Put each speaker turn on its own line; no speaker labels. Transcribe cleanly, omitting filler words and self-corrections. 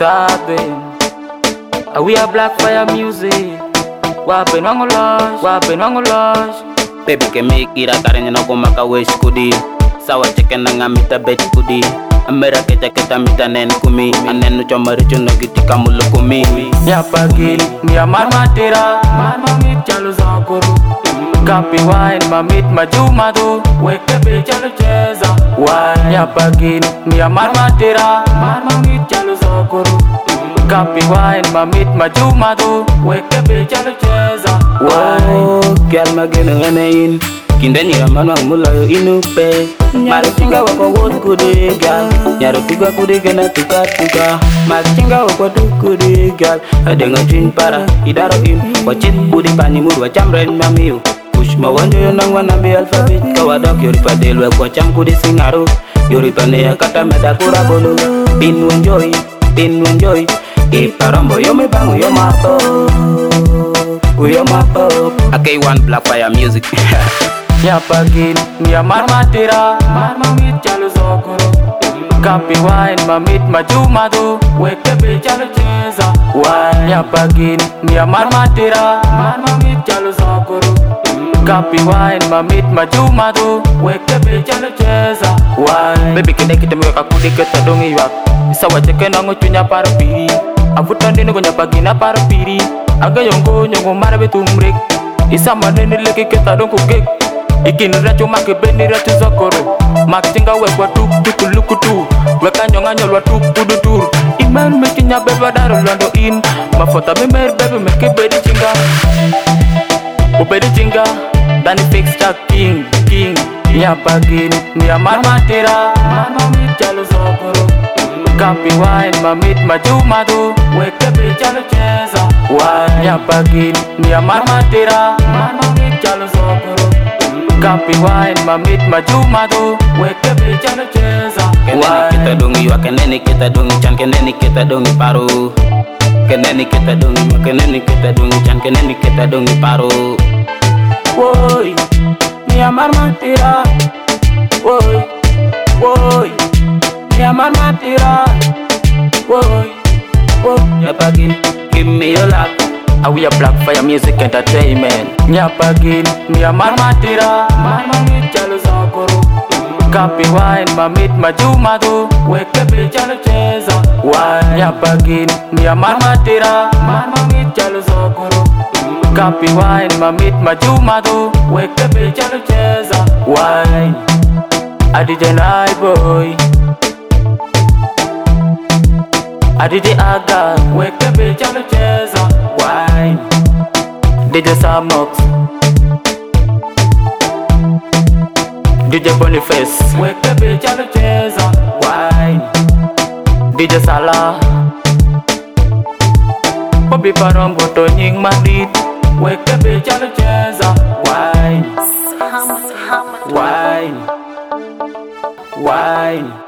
starving. We are Black Fire Music. Wapen wangolosh.
Baby ke make ira karenya na kumaka wish kudi. Sawa chicken na ngamita bet kudi. Amera keta mita nen kumi. Anenu chomari chuno gitika mulu kumi.
Nyapagil niya marmatera. Marmamit chalo zakuru. Kapi wine mamit majumadu. Weke be chalo cheza. Wine nyapagil niya marmatera. Marmamit chalo zakuru. Kapi wine mamit majumadu. Weke be chalo cheza.
Wine girl magena nganain. Kindani ramano mulayo inupe. Marichinga wako wood kude girl. Nyarutuga kude gena tuka. Marichinga wako kude girl. Adenga chin para idaro in. Wachin budi pani muru wachamren mamiu. Push mawanjo yonang wanambi alphabet. Kawadok yoripa delwe kwa cham kude singaru. Yoripa neya kata meda kura bolu. Pin enjoy. Iparambo yome bangu yomapo. Okay, one Black Fire Music.
Nyapagil niya marmatera. Marmamit chalo zokoro. Kapi wine mamit majumadu. Weke be chalo cheza. Wine nyapagil niya marmatera. Marmamit chalo zokoro. Kapi wine mamit majumadu. Weke be chalo cheza. Wine baby kene kitemweka kudi ketadongi wak. Sawa cheke nango chunya parapiri. Avutandi nugo nyapagina parapiri. Aga yongo marabe tumrek. Isa manene leki ketadongo gek. Ikin racho make beni racho zakoro. Makinga wekwa tuk lukutu. Weka nyonga nyolwa tuk pudutur. Iman mekinya beba daro lando in. Mafota memer bebe meke bedi chinga. Ubedi chinga. Dani fix cha king. Nyapagin niya marmatera. Marmamit chalo zakoro. Kapi wine mamit majumadu. Weke be chalo cheza. Wine nyapagin niya marmatera. Marmamit chalo zakoro. Kapi wine mamit majumadu. Weke be chalo cheza.
Keneni kita dongi wa keneni kita dongi chan keneni kita dongi paru. Keneni kita dongi wa keneni kita dongi chan keneni kita dongi paru.
Woi niya marmatera. Woi niya marmatera. Woi
Nyapagin, give me your love.
We are Black Fire Music Entertainment. Nyapagin niya marmatera. Marmamit chalo zakoro. Kapi wine mamit majumadu. Weke be chalo cheza. Wine nyapagin niya marmatera. Marmamit chalo zakoro. Kapi wine mamit majumadu. Weke be chalo cheza. Wine Adije night boy. Adije aga. Weke be chalo cheza. Wine DJ Samox, DJ Boniface. Weke be chalo cheza. Wine DJ Salah. Bobby Parombo to nying mandit. Weke be chalo cheza. Wine.